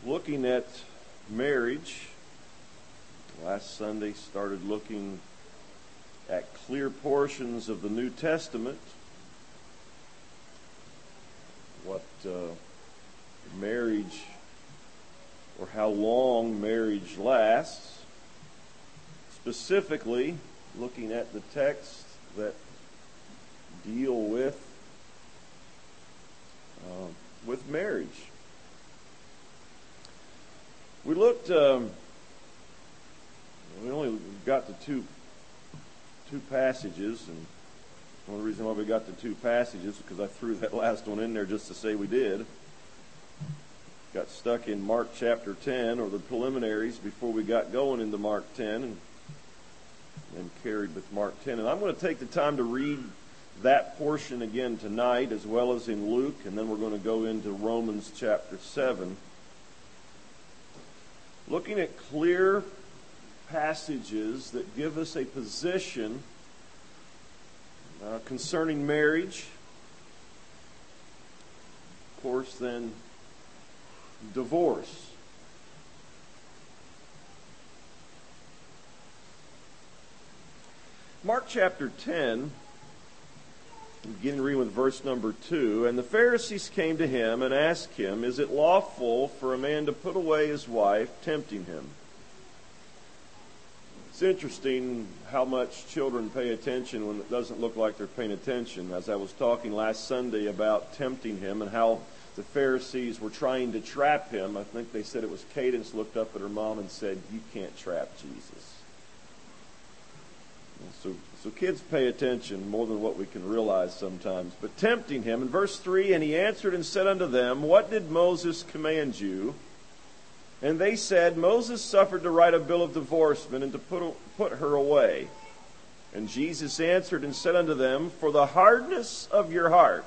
looking at marriage. Last Sunday started looking at clear portions of the New Testament, what marriage or how long marriage lasts, specifically looking at the texts that deal with marriage. We looked. We only got to two passages, and one of the reasons why we got to two passages is because I threw that last one in there just to say we did. Got stuck in Mark chapter 10, or the preliminaries, before we got going into Mark 10, and carried with Mark 10. And I'm going to take the time to read that portion again tonight, as well as in Luke, and then we're going to go into Romans chapter 7. Looking at clear passages that give us a position concerning marriage. Of course, then divorce. Mark chapter 10, beginning reading with verse number 2. And the Pharisees came to him and asked him, "Is it lawful for a man to put away his wife?" tempting him. It's interesting how much children pay attention when it doesn't look like they're paying attention. As I was talking last Sunday about tempting him and how the Pharisees were trying to trap him, I think they said it was Cadence looked up at her mom and said, "You can't trap Jesus." So kids pay attention more than what we can realize sometimes. But tempting him, in verse 3, "And he answered and said unto them, What did Moses command you? And they said, Moses suffered to write a bill of divorcement and to put her away. And Jesus answered and said unto them, For the hardness of your heart,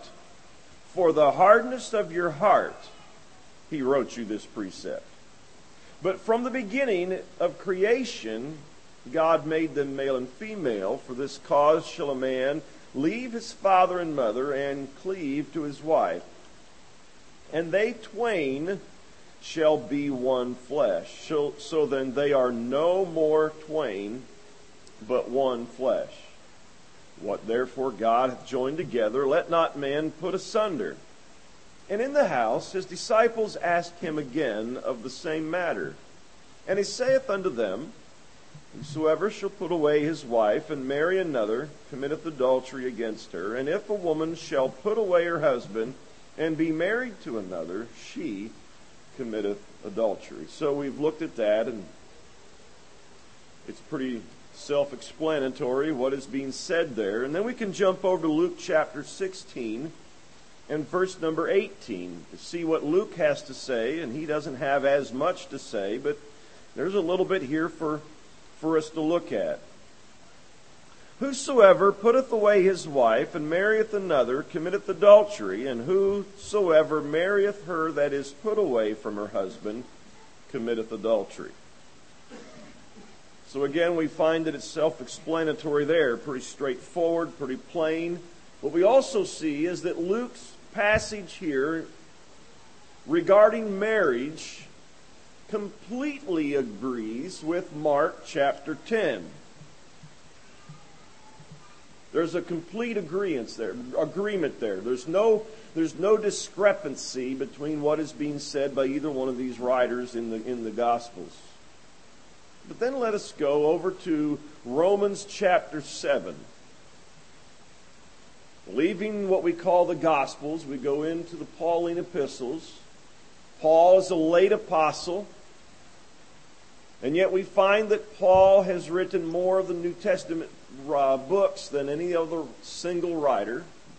he wrote you this precept. But from the beginning of creation, God made them male and female. For this cause shall a man leave his father and mother and cleave to his wife. And they twain shall be one flesh. So then they are no more twain, but one flesh. What therefore God hath joined together, let not man put asunder. And in the house his disciples asked him again of the same matter. And he saith unto them, Whosoever shall put away his wife and marry another committeth adultery against her. And if a woman shall put away her husband and be married to another, she committeth adultery. So we've looked at that, and it's pretty self-explanatory what is being said there. And then we can jump over to Luke chapter 16 and verse number 18 to see what Luke has to say. And he doesn't have as much to say, but there's a little bit here for us to look at. Whosoever putteth away his wife and marrieth another committeth adultery, and whosoever marrieth her that is put away from her husband committeth adultery. So again, we find that it's self-explanatory there, pretty straightforward, pretty plain. What we also see is that Luke's passage here regarding marriage completely agrees with Mark chapter 10. There's a complete agreement there. There's no discrepancy between what is being said by either one of these writers in the Gospels. But then let us go over to Romans chapter 7. Leaving what we call the Gospels, we go into the Pauline epistles. Paul is a late apostle, and yet we find that Paul has written more of the New Testament books than any other single writer.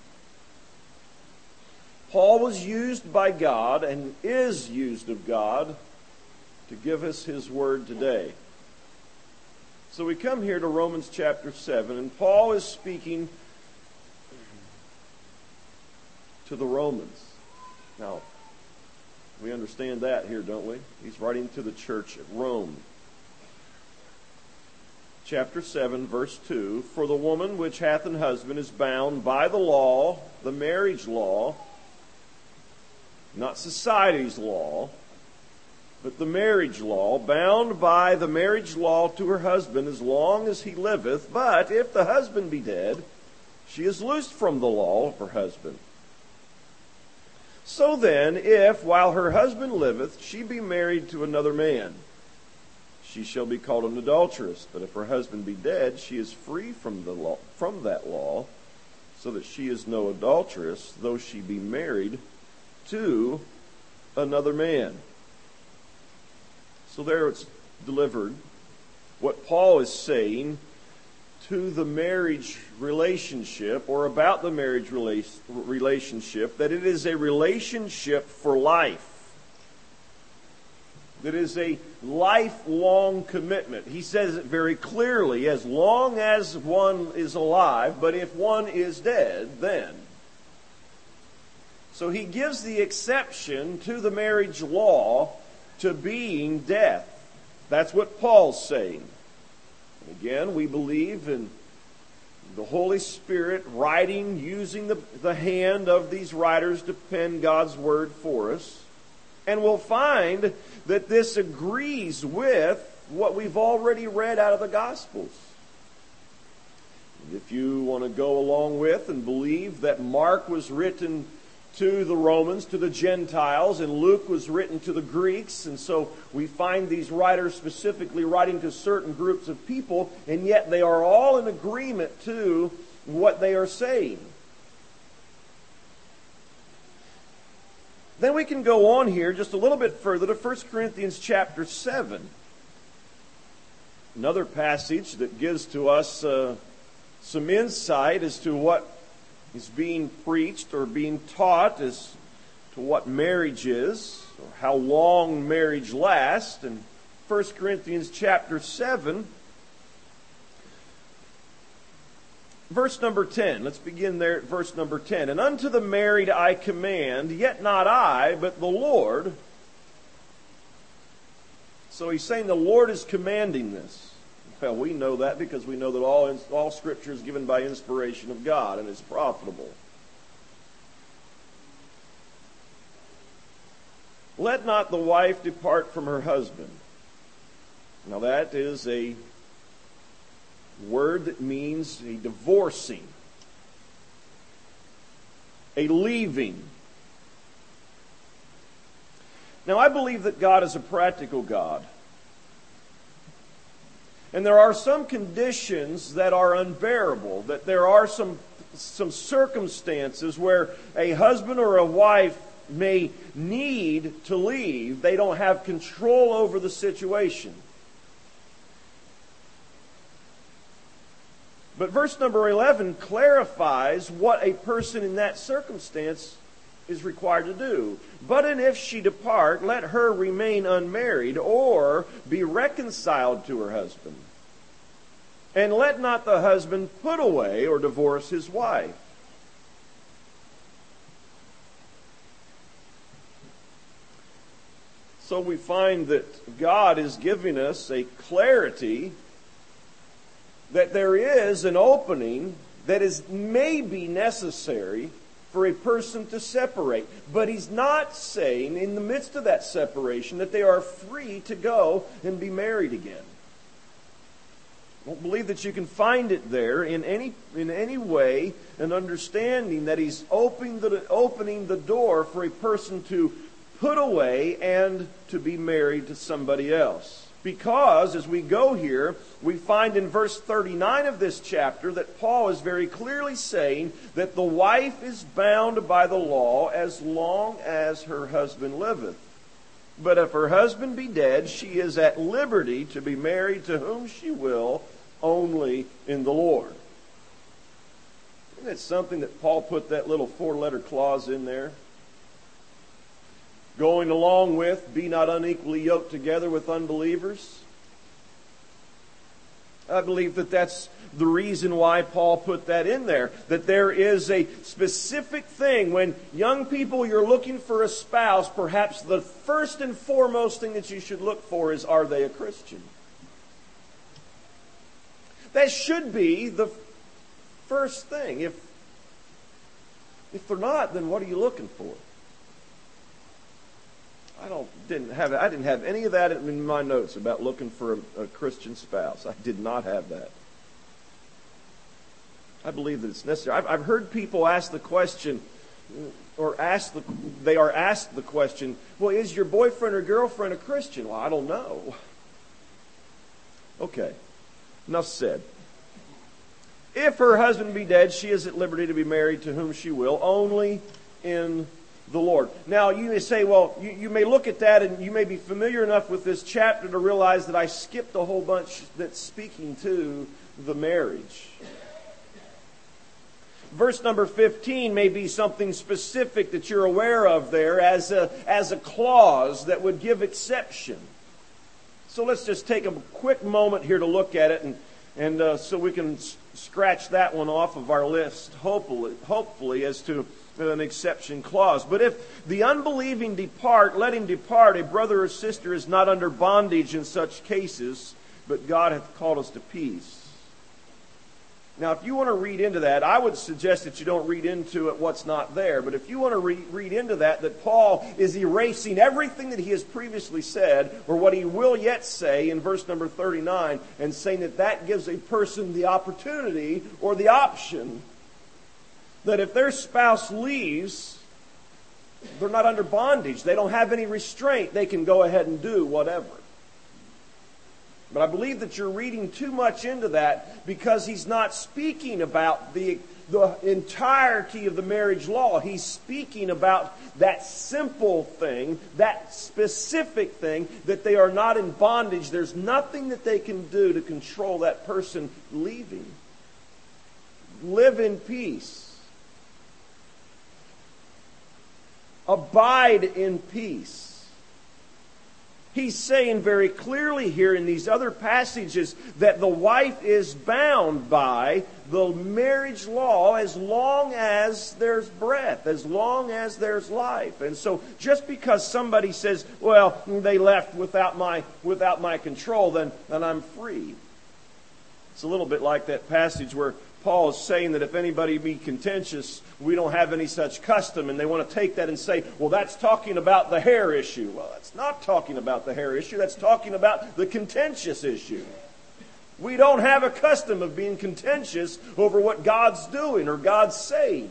Paul was used by God and is used of God to give us his word today. So we come here to Romans chapter 7, and Paul is speaking to the Romans. Now, we understand that here, don't we? He's writing to the church at Rome. Chapter 7, verse 2, For the woman which hath an husband is bound by the law, the marriage law, not society's law, but the marriage law, bound by the marriage law to her husband as long as he liveth. But if the husband be dead, she is loosed from the law of her husband. So then, if, while her husband liveth, she be married to another man, she shall be called an adulteress. But if her husband be dead, she is free from that law, so that she is no adulteress, though she be married to another man. So there it's delivered what Paul is saying to the marriage relationship, or about the marriage relationship, that it is a relationship for life. That is a lifelong commitment. He says it very clearly, as long as one is alive, but if one is dead, then. So he gives the exception to the marriage law to being death. That's what Paul's saying. Again, we believe in the Holy Spirit writing, using the hand of these writers to pen God's Word for us. And we'll find that this agrees with what we've already read out of the Gospels. If you want to go along with and believe that Mark was written to the Romans, to the Gentiles, and Luke was written to the Greeks, and so we find these writers specifically writing to certain groups of people, and yet they are all in agreement to what they are saying. Then we can go on here just a little bit further to 1 Corinthians chapter 7. Another passage that gives to us some insight as to what is being preached or being taught as to what marriage is, or how long marriage lasts. In 1 Corinthians chapter 7, verse number 10. Let's begin there at verse number 10. And unto the married I command, yet not I, but the Lord. So he's saying the Lord is commanding this. Well, we know that because we know that all Scripture is given by inspiration of God and is profitable. Let not the wife depart from her husband. Now that is a word that means a divorcing, a leaving. Now I believe that God is a practical God. And there are some conditions that are unbearable, that there are some circumstances where a husband or a wife may need to leave. They don't have control over the situation. But verse number 11 clarifies what a person in that circumstance is required to do. But if she depart, let her remain unmarried or be reconciled to her husband. And let not the husband put away or divorce his wife. So we find that God is giving us a clarity that there is an opening that may be necessary for a person to separate. But he's not saying in the midst of that separation that they are free to go and be married again. I don't believe that you can find it there in any way, an understanding that he's opening the door for a person to put away and to be married to somebody else. Because, as we go here, we find in verse 39 of this chapter that Paul is very clearly saying that the wife is bound by the law as long as her husband liveth. But if her husband be dead, she is at liberty to be married to whom she will, only in the Lord. Isn't it something that Paul put that little 4-letter clause in there? Going along with, be not unequally yoked together with unbelievers. I believe that that's the reason why Paul put that in there. That there is a specific thing when young people, you're looking for a spouse, perhaps the first and foremost thing that you should look for is, are they a Christian? That should be the first thing. If they're not, then what are you looking for? didn't have any of that in my notes about looking for a Christian spouse. I did not have that. I believe that it's necessary. I've heard people ask the question, they are asked the question, well, is your boyfriend or girlfriend a Christian? Well, I don't know. Okay, enough said. If her husband be dead, she is at liberty to be married to whom she will, only in the Lord. Now, you may say, well, you may look at that and you may be familiar enough with this chapter to realize that I skipped a whole bunch that's speaking to the marriage. Verse number 15 may be something specific that you're aware of there as a clause that would give exception. So let's just take a quick moment here to look at it and so we can scratch that one off of our list, hopefully as to an exception clause. But if the unbelieving depart, let him depart. A brother or sister is not under bondage in such cases, but God hath called us to peace. Now, if you want to read into that, I would suggest that you don't read into it what's not there. But if you want to read into that Paul is erasing everything that he has previously said, or what he will yet say in verse number 39, and saying that gives a person the opportunity or the option that if their spouse leaves, they're not under bondage. They don't have any restraint. They can go ahead and do whatever. But I believe that you're reading too much into that because he's not speaking about the entirety of the marriage law. He's speaking about that simple thing, that specific thing, that they are not in bondage. There's nothing that they can do to control that person leaving. Live in peace. Abide in peace. He's saying very clearly here in these other passages that the wife is bound by the marriage law as long as there's breath, as long as there's life. And so just because somebody says, well, they left without my control, then I'm free. It's a little bit like that passage where Paul is saying that if anybody be contentious, we don't have any such custom. And they want to take that and say, well, that's talking about the hair issue. Well, that's not talking about the hair issue. That's talking about the contentious issue. We don't have a custom of being contentious over what God's doing or God's saying.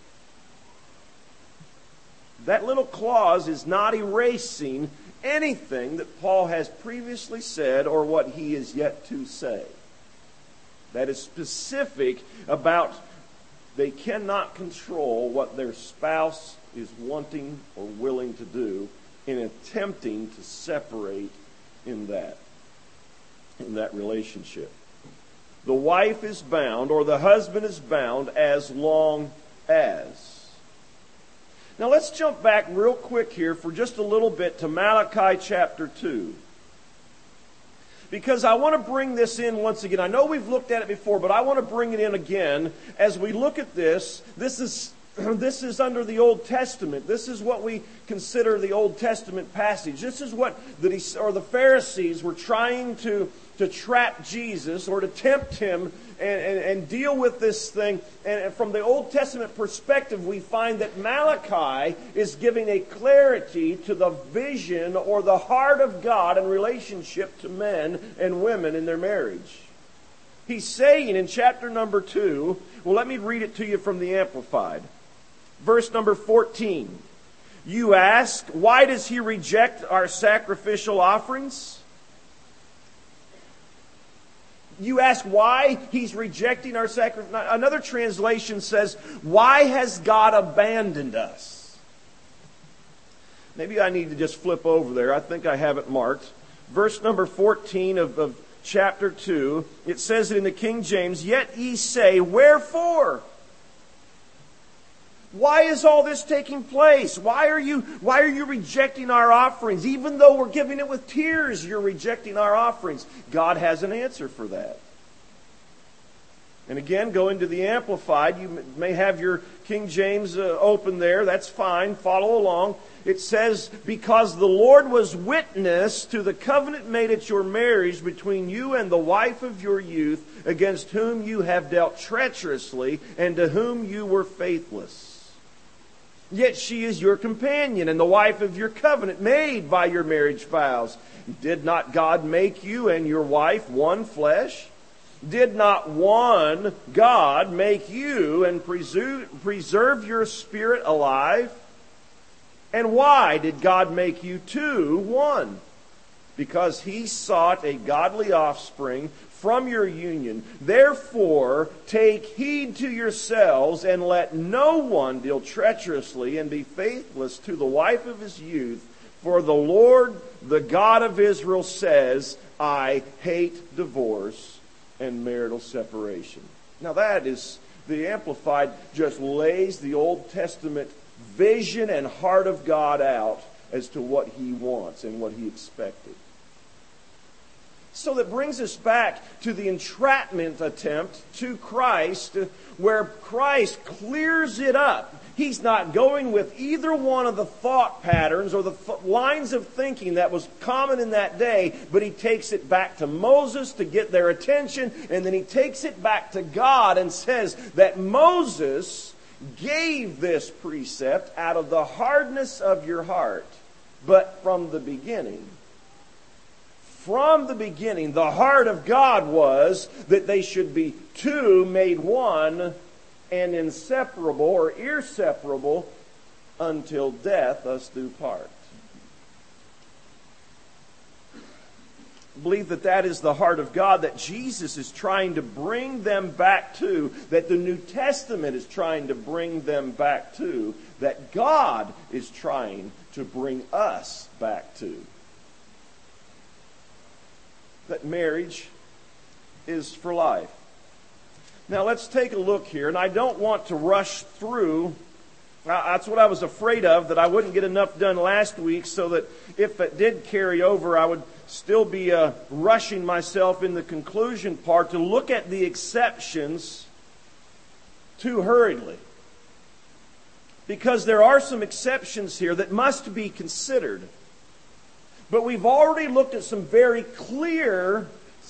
That little clause is not erasing anything that Paul has previously said or what he is yet to say. That is specific about they cannot control what their spouse is wanting or willing to do in attempting to separate in that relationship. The wife is bound or the husband is bound as long as. Now let's jump back real quick here for just a little bit to Malachi chapter 2. Because I want to bring this in once again. I know we've looked at it before, but I want to bring it in again as we look at this. This is under the Old Testament. This is what we consider the Old Testament passage. This is what the Pharisees were trying to trap Jesus or to tempt him and deal with this thing. And from the Old Testament perspective, we find that Malachi is giving a clarity to the vision or the heart of God in relationship to men and women in their marriage. He's saying in chapter number 2, well, let me read it to you from the Amplified. Verse number 14. You ask, why does he reject our sacrificial offerings? You ask why he's rejecting our sacrifice. Another translation says, why has God abandoned us? Maybe I need to just flip over there. I think I have it marked. Verse number 14 of chapter 2, it says it in the King James, yet ye say, wherefore? Why is all this taking place? Why are you rejecting our offerings? Even though we're giving it with tears, you're rejecting our offerings. God has an answer for that. And again, go into the Amplified. You may have your King James open there. That's fine. Follow along. It says, because the Lord was witness to the covenant made at your marriage between you and the wife of your youth, against whom you have dealt treacherously, and to whom you were faithless. Yet she is your companion and the wife of your covenant made by your marriage vows. Did not God make you and your wife one flesh? Did not one God make you and preserve your spirit alive? And why did God make you two one? Because He sought a godly offspring from your union. Therefore, take heed to yourselves, and let no one deal treacherously and be faithless to the wife of his youth. For the Lord, the God of Israel, says, I hate divorce and marital separation. Now that is, the Amplified just lays the Old Testament vision and heart of God out as to what He wants and what He expected. So that brings us back to the entrapment attempt to Christ, where Christ clears it up. He's not going with either one of the thought patterns or the lines of thinking that was common in that day, but He takes it back to Moses to get their attention, and then He takes it back to God and says that Moses gave this precept out of the hardness of your heart, but from the beginning, the heart of God was that they should be two made one and inseparable or inseparable until death us do part. I believe that is the heart of God that Jesus is trying to bring them back to, that the New Testament is trying to bring them back to, that God is trying to bring us back to. That marriage is for life. Now let's take a look here, and I don't want to rush through. That's what I was afraid of, that I wouldn't get enough done last week, so that if it did carry over, I would still be rushing myself in the conclusion part to look at the exceptions too hurriedly. Because there are some exceptions here that must be considered. But we've already looked at some very clear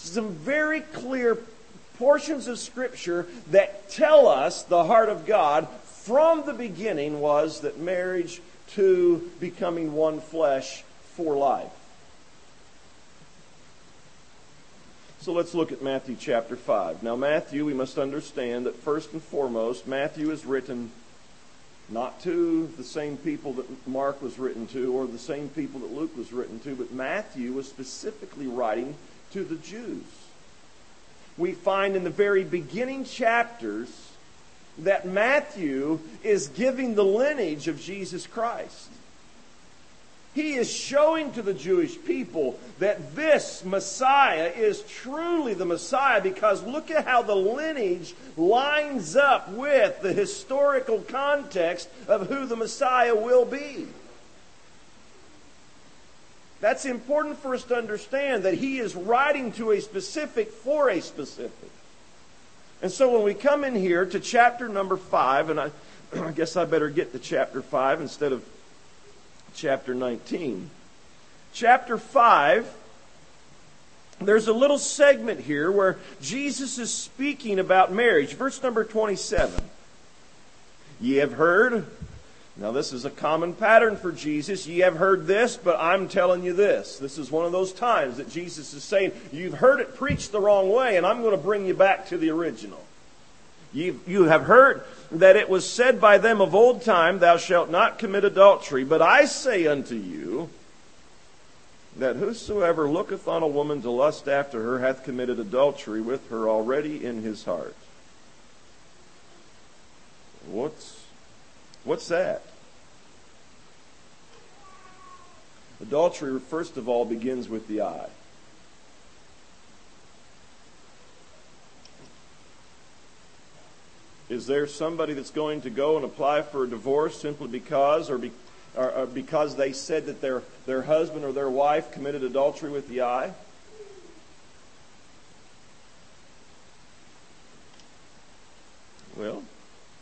portions of Scripture that tell us the heart of God from the beginning was that marriage to becoming one flesh for life. So let's look at Matthew chapter 5. Now Matthew, we must understand that first and foremost, Matthew is written not to the same people that Mark was written to or the same people that Luke was written to, but Matthew was specifically writing to the Jews. We find in the very beginning chapters that Matthew is giving the lineage of Jesus Christ. He is showing to the Jewish people that this Messiah is truly the Messiah, because look at how the lineage lines up with the historical context of who the Messiah will be. That's important for us to understand, that he is writing to a specific for a specific. And so when we come in here to chapter number 5, and I guess I better get to chapter 5 instead of chapter 19. Chapter 5, there's a little segment here where Jesus is speaking about marriage. Verse number 27. Ye have heard. Now this is a common pattern for Jesus. Ye have heard this, but I'm telling you this. This is one of those times that Jesus is saying, you've heard it preached the wrong way, and I'm going to bring you back to the original. You have heard that it was said by them of old time, thou shalt not commit adultery. But I say unto you, that whosoever looketh on a woman to lust after her hath committed adultery with her already in his heart. What's that? Adultery, first of all, begins with the eye. Is there somebody that's going to go and apply for a divorce simply because, or because they said that their husband or their wife committed adultery with the eye? Well,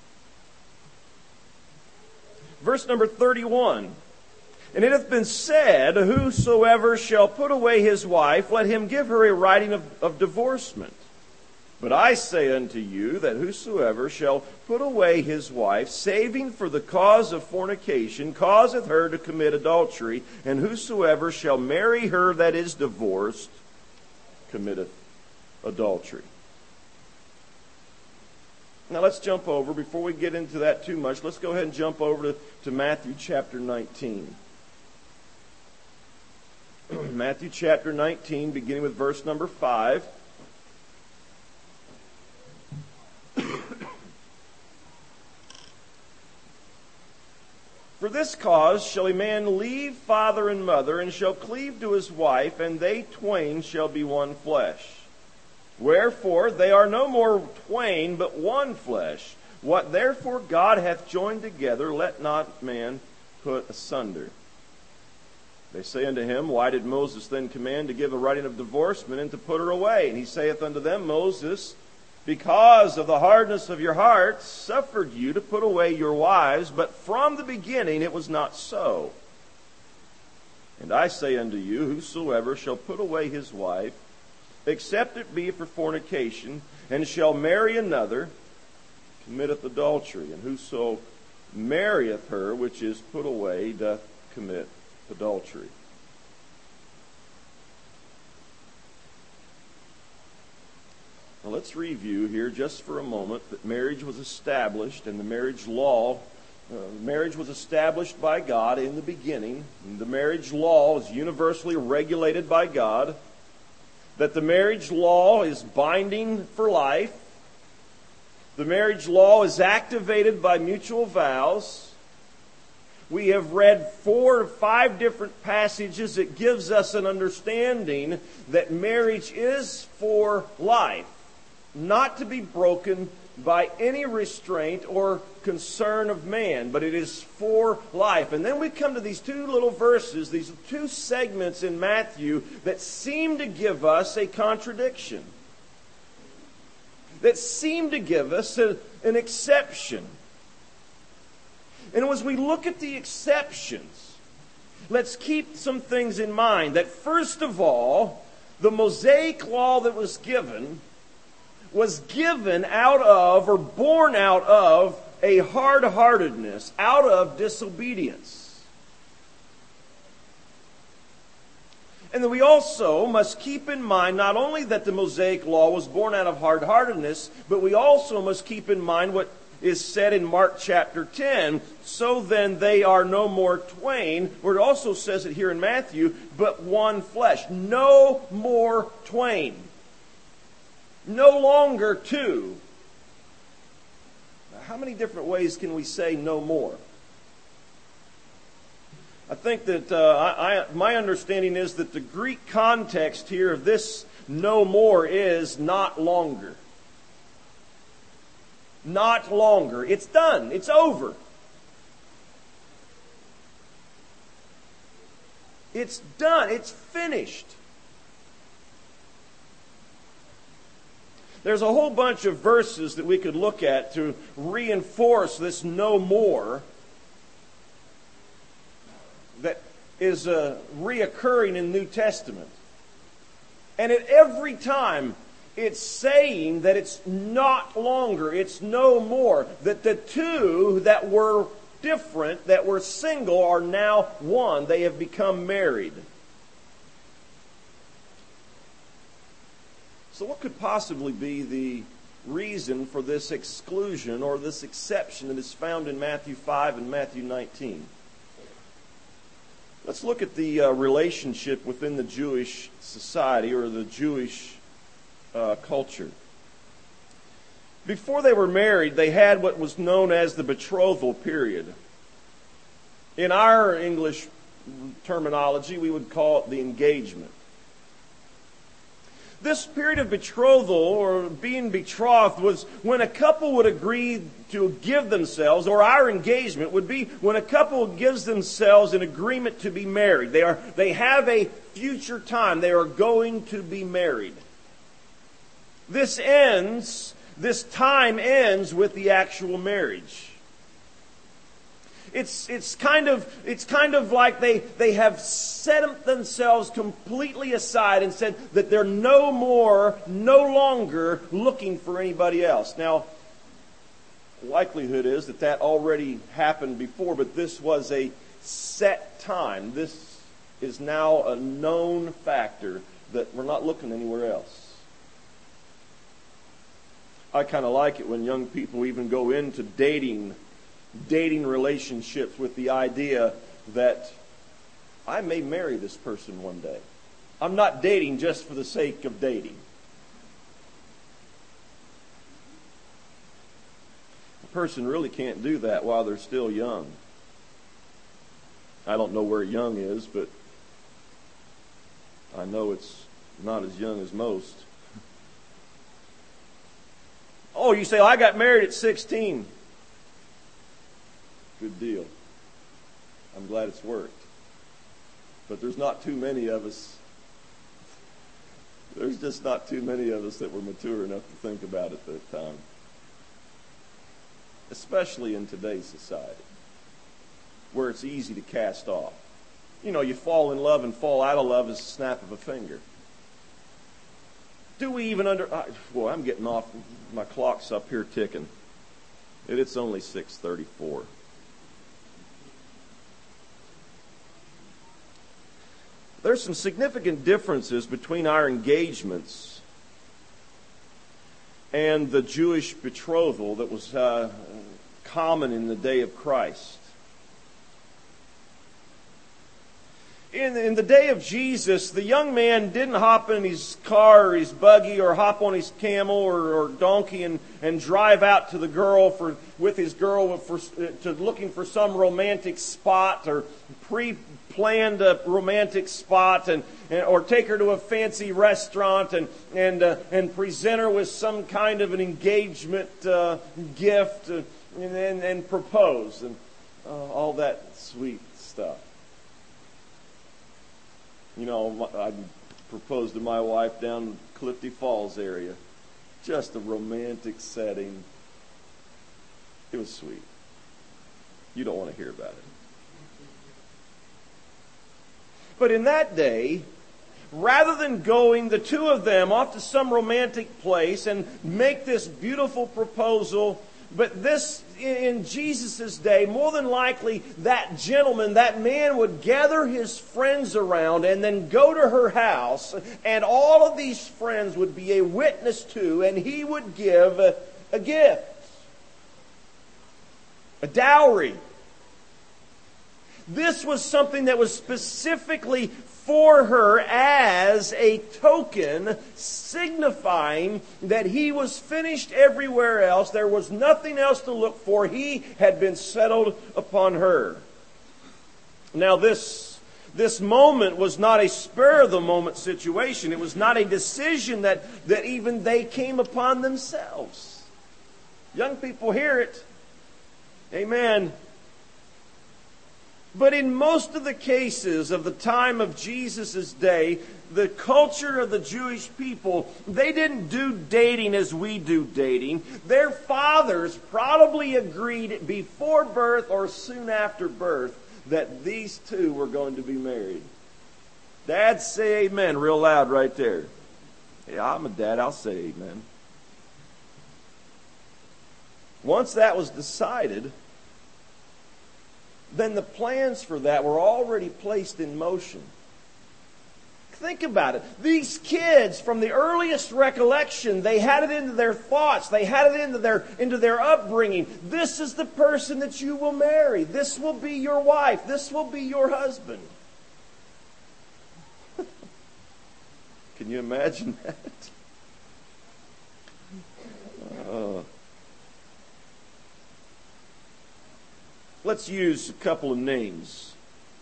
verse number 31. And it hath been said, whosoever shall put away his wife, let him give her a writing of divorcement. But I say unto you that whosoever shall put away his wife, saving for the cause of fornication, causeth her to commit adultery, and whosoever shall marry her that is divorced, committeth adultery. Now let's jump over, before we get into that too much, let's go ahead and jump over to Matthew chapter 19. Matthew chapter 19, beginning with verse number 5. For this cause shall a man leave father and mother, and shall cleave to his wife, and they twain shall be one flesh. Wherefore they are no more twain, but one flesh. What therefore God hath joined together, let not man put asunder. They say unto him, Why did Moses then command to give a writing of divorcement, and to put her away? And he saith unto them, Moses, because of the hardness of your hearts, suffered you to put away your wives, but from the beginning it was not so. And I say unto you, whosoever shall put away his wife, except it be for fornication, and shall marry another, committeth adultery. And whoso marrieth her which is put away doth commit adultery. Now let's review here just for a moment that marriage was established, and the marriage law, marriage was established by God in the beginning. And the marriage law is universally regulated by God. That the marriage law is binding for life. The marriage law is activated by mutual vows. We have read 4 or 5 different passages that gives us an understanding that marriage is for life, not to be broken by any restraint or concern of man, but it is for life. And then we come to these 2 little verses, these 2 segments in Matthew that seem to give us a contradiction, that seem to give us an exception. And as we look at the exceptions, let's keep some things in mind. That first of all, the Mosaic law that was given out of, or born out of, a hard-heartedness, out of disobedience. And then we also must keep in mind not only that the Mosaic law was born out of hard-heartedness, but we also must keep in mind what is said in Mark chapter 10, so then they are no more twain, where it also says it here in Matthew, but one flesh. No more twain. No longer two. Now, how many different ways can we say no more? I think that my understanding is that the Greek context here of this no more is not longer. Not longer. It's done. It's over. It's done. It's finished. There's a whole bunch of verses that we could look at to reinforce this no more that is reoccurring in the New Testament. And at every time it's saying that it's not longer, it's no more, that the two that were different, that were single, are now one. They have become married. So what could possibly be the reason for this exclusion or this exception that is found in Matthew 5 and Matthew 19? Let's look at the relationship within the Jewish society or the Jewish culture. Before they were married, they had what was known as the betrothal period. In our English terminology, we would call it the engagement. This period of betrothal, or being betrothed, was when a couple would agree to give themselves, or our engagement would be when a couple gives themselves an agreement to be married. They have a future time. They are going to be married. This time ends with the actual marriage. It's kind of like they have set themselves completely aside and said that they're no longer looking for anybody else. Now, the likelihood is that already happened before, but this was a set time. This is now a known factor that we're not looking anywhere else. I kind of like it when young people even go into dating relationships with the idea that I may marry this person one day. I'm not dating just for the sake of dating. A person really can't do that while they're still young. I don't know where young is, but I know it's not as young as most. Oh, you say, I got married at 16. Good deal. I'm glad it's worked. But there's not too many of us. There's just not too many of us that were mature enough to think about it at that time. Especially in today's society, where it's easy to cast off. You know, you fall in love and fall out of love as a snap of a finger. Do we even boy, I'm getting off. My clock's up here ticking. It's only 6:34. There's some significant differences between our engagements and the Jewish betrothal that was common in the day of Christ. In the day of Jesus, the young man didn't hop in his car or his buggy or hop on his camel or donkey and drive out to the girl looking for some romantic spot or pre-planned a romantic spot or take her to a fancy restaurant and present her with some kind of an engagement gift and propose and all that sweet stuff. You know, I proposed to my wife down in Clifty Falls area. Just a romantic setting. It was sweet. You don't want to hear about it. But in that day, rather than going, the two of them, off to some romantic place and make this beautiful proposal, but this, in Jesus' day, more than likely, that gentleman, that man would gather his friends around and then go to her house, and all of these friends would be a witness to, and he would give a gift. A dowry. This was something that was specifically for her as a token signifying that he was finished everywhere else. There was nothing else to look for. He had been settled upon her. Now this moment was not a spur-of-the-moment situation. It was not a decision that even they came upon themselves. Young people hear it. Amen. But in most of the cases of the time of Jesus' day, the culture of the Jewish people, they didn't do dating as we do dating. Their fathers probably agreed before birth or soon after birth that these two were going to be married. Dads, say amen real loud right there. Yeah, I'm a dad. I'll say amen. Once that was decided, then the plans for that were already placed in motion. Think about it. These kids, from the earliest recollection, they had it into their thoughts. They had it into their upbringing. This is the person that you will marry. This will be your wife. This will be your husband. Can you imagine that? Let's use a couple of names.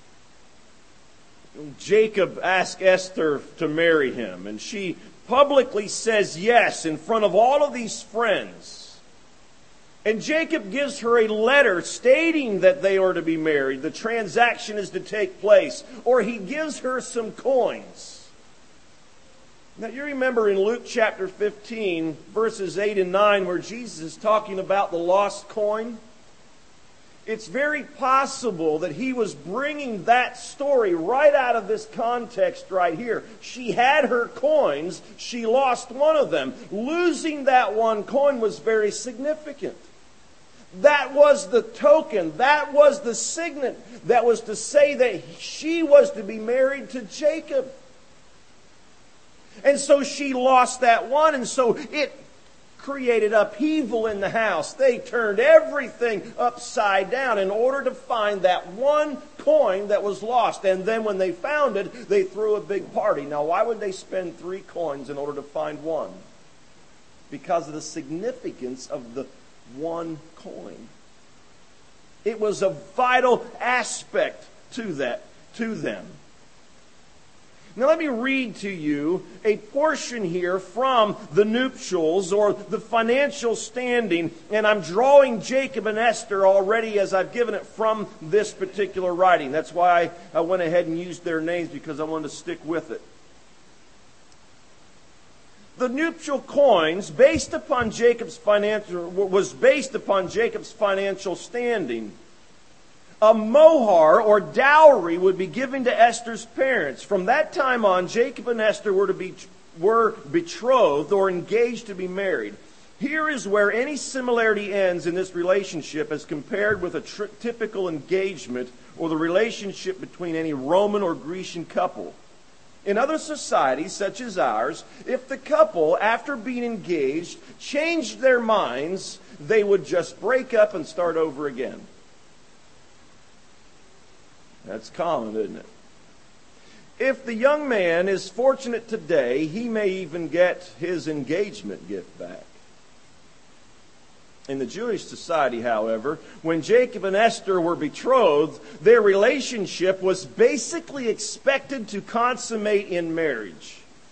Jacob asked Esther to marry him, and she publicly says yes in front of all of these friends. And Jacob gives her a letter stating that they are to be married. The transaction is to take place. Or he gives her some coins. Now you remember in Luke chapter 15, verses 8 and 9, where Jesus is talking about the lost coin? It's very possible that he was bringing that story right out of this context right here. She had her coins. She lost one of them. Losing that one coin was very significant. That was the token. That was the signet that was to say that she was to be married to Jacob. And so she lost that one, and so it created upheaval in the house. They turned everything upside down in order to find that one coin that was lost. And then when they found it, they threw a big party. Now, why would they spend 3 coins in order to find one? Because of the significance of the one coin. It was a vital aspect to them. Now let me read to you a portion here from the nuptials, or the financial standing, and I'm drawing Jacob and Esther already as I've given it from this particular writing. That's why I went ahead and used their names, because I wanted to stick with it. The nuptial coins was based upon Jacob's financial standing. A mohar, or dowry, would be given to Esther's parents. From that time on, Jacob and Esther were betrothed or engaged to be married. Here is where any similarity ends in this relationship as compared with a typical engagement or the relationship between any Roman or Grecian couple. In other societies, such as ours, if the couple, after being engaged, changed their minds, they would just break up and start over again. That's common, isn't it? If the young man is fortunate today, he may even get his engagement gift back. In the Jewish society, however, when Jacob and Esther were betrothed, their relationship was basically expected to consummate in marriage.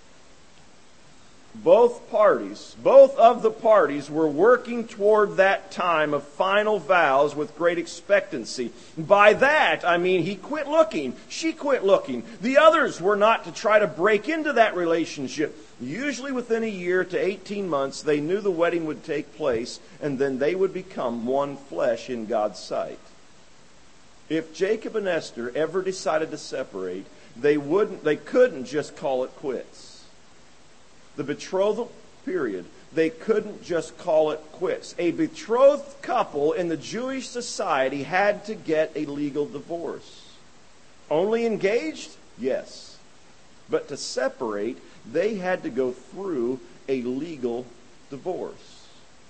Both of the parties were working toward that time of final vows with great expectancy. By that, I mean he quit looking, she quit looking. The others were not to try to break into that relationship. Usually within a year to 18 months, they knew the wedding would take place, and then they would become one flesh in God's sight. If Jacob and Esther ever decided to separate, they couldn't just call it quits. The betrothal period, they couldn't just call it quits. A betrothed couple in the Jewish society had to get a legal divorce. Only engaged? Yes. But to separate, they had to go through a legal divorce.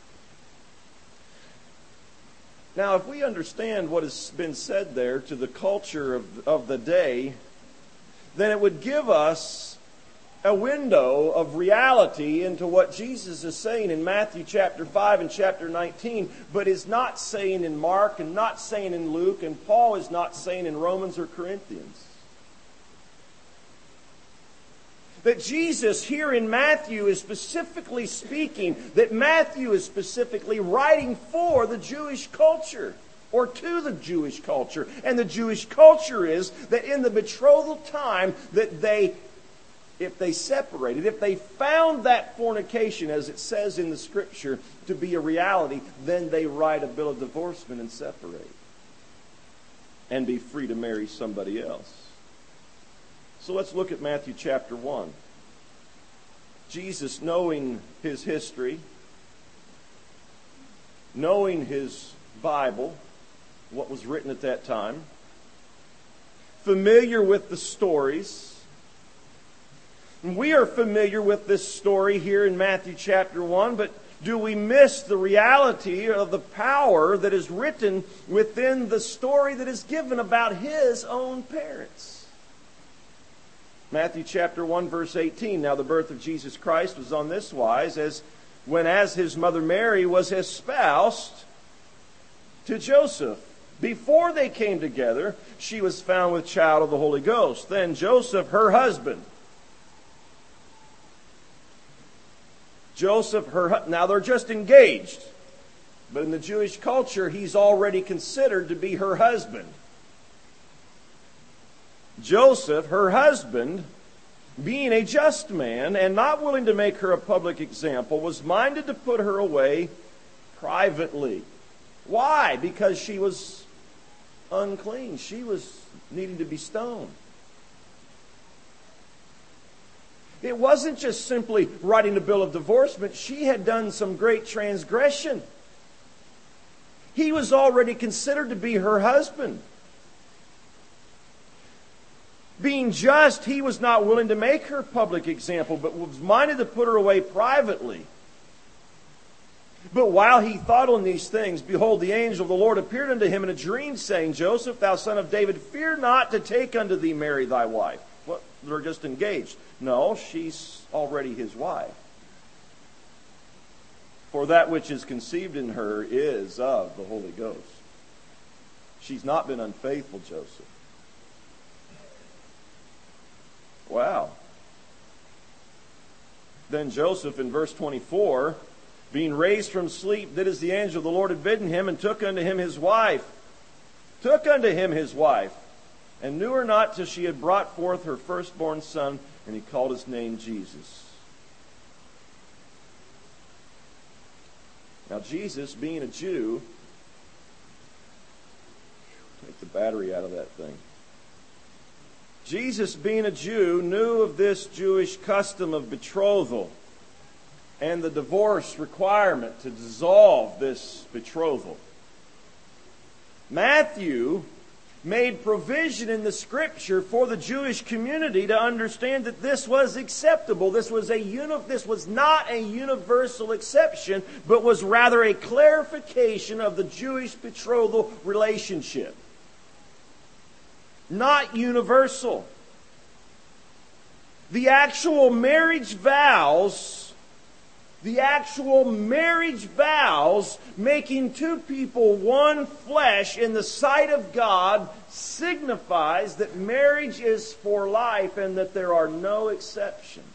Now, if we understand what has been said there to the culture of the day, then it would give us a window of reality into what Jesus is saying in Matthew chapter 5 and chapter 19, but is not saying in Mark and not saying in Luke, and Paul is not saying in Romans or Corinthians. That Jesus here in Matthew is specifically speaking, that Matthew is specifically writing for the Jewish culture, or to the Jewish culture. And the Jewish culture is that in the betrothal time, that if they separated, if they found that fornication, as it says in the Scripture, to be a reality, then they write a bill of divorcement and separate. And be free to marry somebody else. So let's look at Matthew chapter 1. Jesus, knowing his history, knowing his Bible, what was written at that time, familiar with the stories. We are familiar with this story here in Matthew chapter 1, but do we miss the reality of the power that is written within the story that is given about his own parents? Matthew chapter 1, verse 18. Now the birth of Jesus Christ was on this wise, as his mother Mary was espoused to Joseph. Before they came together, she was found with child of the Holy Ghost. Then Joseph, her husband, now they're just engaged, but in the Jewish culture, he's already considered to be her husband. Joseph, her husband, being a just man and not willing to make her a public example, was minded to put her away privately. Why? Because she was unclean. She was needing to be stoned. It wasn't just simply writing a bill of divorcement. She had done some great transgression. He was already considered to be her husband. Being just, he was not willing to make her public example, but was minded to put her away privately. But while he thought on these things, behold, the angel of the Lord appeared unto him in a dream, saying, Joseph, thou son of David, fear not to take unto thee Mary thy wife. Well, they're just engaged. No, she's already his wife. For that which is conceived in her is of the Holy Ghost. She's not been unfaithful, Joseph. Wow. Then Joseph, in verse 24, being raised from sleep, did as the angel of the Lord had bidden him, and took unto him his wife. Took unto him his wife, and knew her not till she had brought forth her firstborn son, and he called his name Jesus. Now Jesus, being a Jew, take the battery out of that thing. Jesus, being a Jew, knew of this Jewish custom of betrothal and the divorce requirement to dissolve this betrothal. Matthew made provision in the Scripture for the Jewish community to understand that this was acceptable. This was not a universal exception, but was rather a clarification of the Jewish betrothal relationship. Not universal. The actual marriage vows, making two people one flesh in the sight of God, signifies that marriage is for life and that there are no exceptions.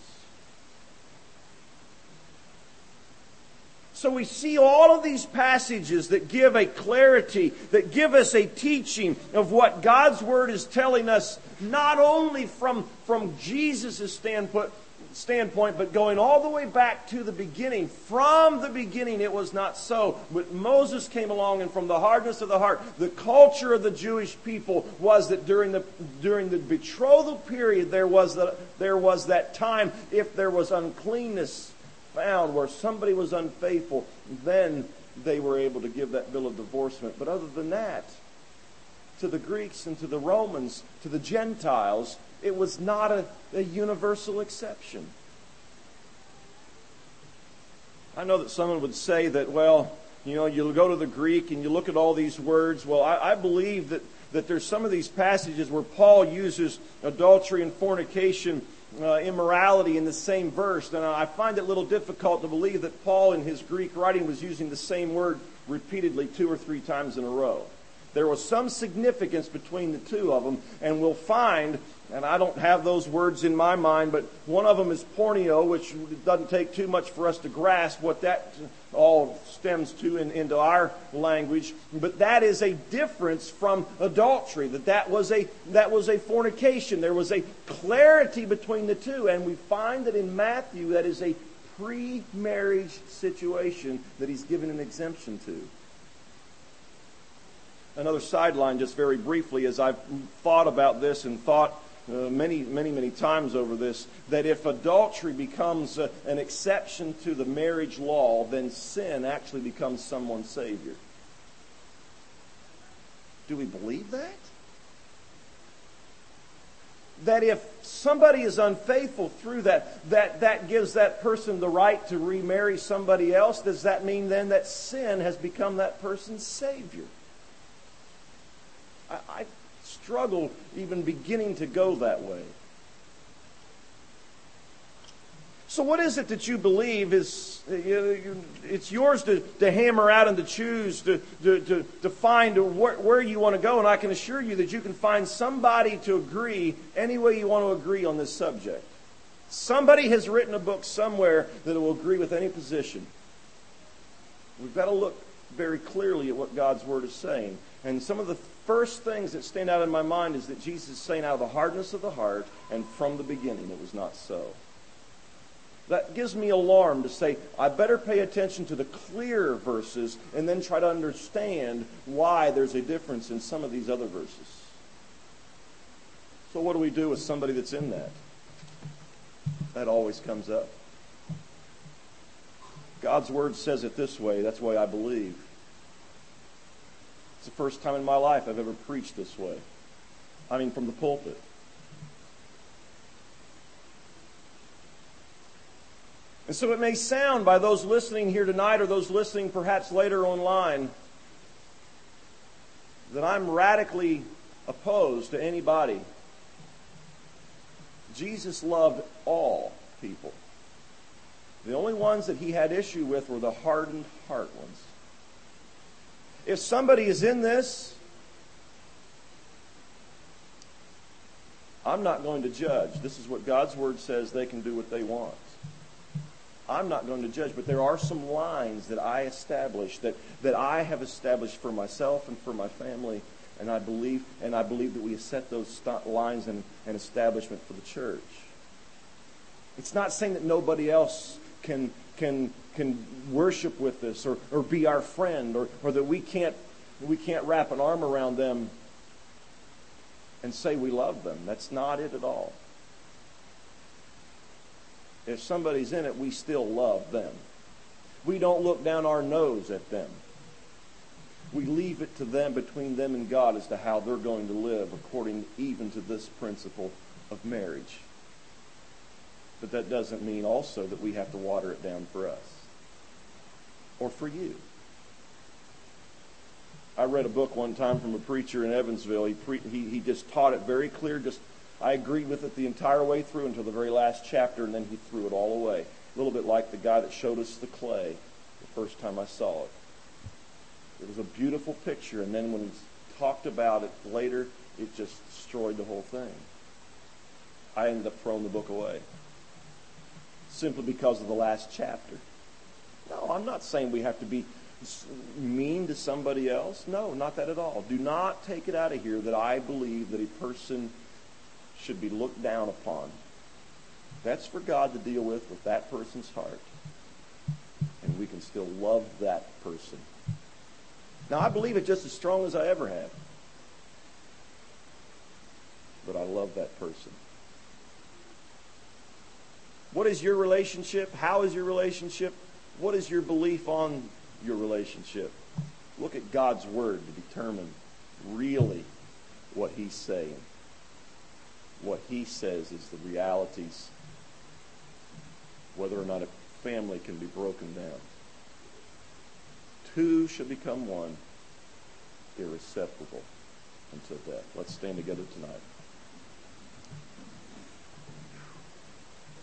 So we see all of these passages that give a clarity, that give us a teaching of what God's Word is telling us, not only from Jesus' standpoint, but going all the way back to the beginning. From the beginning it was not so. But Moses came along, and from the hardness of the heart, the culture of the Jewish people was that during the betrothal period there was that time, if there was uncleanness found where somebody was unfaithful, then they were able to give that bill of divorcement. But other than that, to the Greeks and to the Romans, to the Gentiles, it was not a universal exception. I know that someone would say that, well, you'll go to the Greek and you look at all these words. Well, I believe that there's some of these passages where Paul uses adultery and fornication, immorality in the same verse. And I find it a little difficult to believe that Paul in his Greek writing was using the same word repeatedly 2 or 3 times in a row. There was some significance between the two of them, and we'll find, and I don't have those words in my mind, but one of them is porneo, which doesn't take too much for us to grasp what that all stems to into our language. But that is a difference from adultery. That was a fornication. There was a clarity between the two, and we find that in Matthew that is a pre-marriage situation that he's given an exemption to. Another sideline, just very briefly, as I've thought about this and thought many times over this, that if adultery becomes an exception to the marriage law, then sin actually becomes someone's savior. Do we believe that? That if somebody is unfaithful through that gives that person the right to remarry somebody else, does that mean then that sin has become that person's savior? I struggle even beginning to go that way. So what is it that you believe is, it's yours to hammer out and to choose, to find where you want to go. And I can assure you that you can find somebody to agree any way you want to agree on this subject. Somebody has written a book somewhere that will agree with any position. We've got to look very clearly at what God's Word is saying. And some of the first things that stand out in my mind is that Jesus is saying out of the hardness of the heart, and from the beginning it was not so. That gives me alarm to say, I better pay attention to the clear verses and then try to understand why there's a difference in some of these other verses. So what do we do with somebody that's in that? That always comes up. God's Word says it this way. That's the way I believe. It's the first time in my life I've ever preached this way. I mean, from the pulpit. And so it may sound by those listening here tonight or those listening perhaps later online that I'm radically opposed to anybody. Jesus loved all people. The only ones that he had issue with were the hardened heart ones. If somebody is in this, I'm not going to judge. This is what God's Word says. They can do what they want. I'm not going to judge, but there are some lines that I established, that I have established for myself and for my family, and I believe that we set those lines and establishment for the church. It's not saying that nobody else can worship with us or be our friend or that we can't wrap an arm around them and say we love them. That's not it at all. If somebody's in it, we still love them. We don't look down our nose at them. We leave it to them, between them and God, as to how they're going to live according even to this principle of marriage. But that doesn't mean also that we have to water it down for us or for you. I read a book one time from a preacher in Evansville. He just taught it very clear. I agreed with it the entire way through until the very last chapter, and then he threw it all away. A little bit like the guy that showed us the clay the first time I saw it. It was a beautiful picture, and then when he talked about it later, it just destroyed the whole thing. I ended up throwing the book away simply because of the last chapter. No, I'm not saying we have to be mean to somebody else. No, not that at all. Do not take it out of here that I believe that a person should be looked down upon. That's for God to deal with that person's heart. And we can still love that person. Now, I believe it just as strong as I ever have. But I love that person. What is your relationship? How is your relationship? What is your belief on your relationship? Look at God's Word to determine really what He's saying. What He says is the realities, whether or not a family can be broken down. Two shall become one, irrevocable until death. Let's stand together tonight.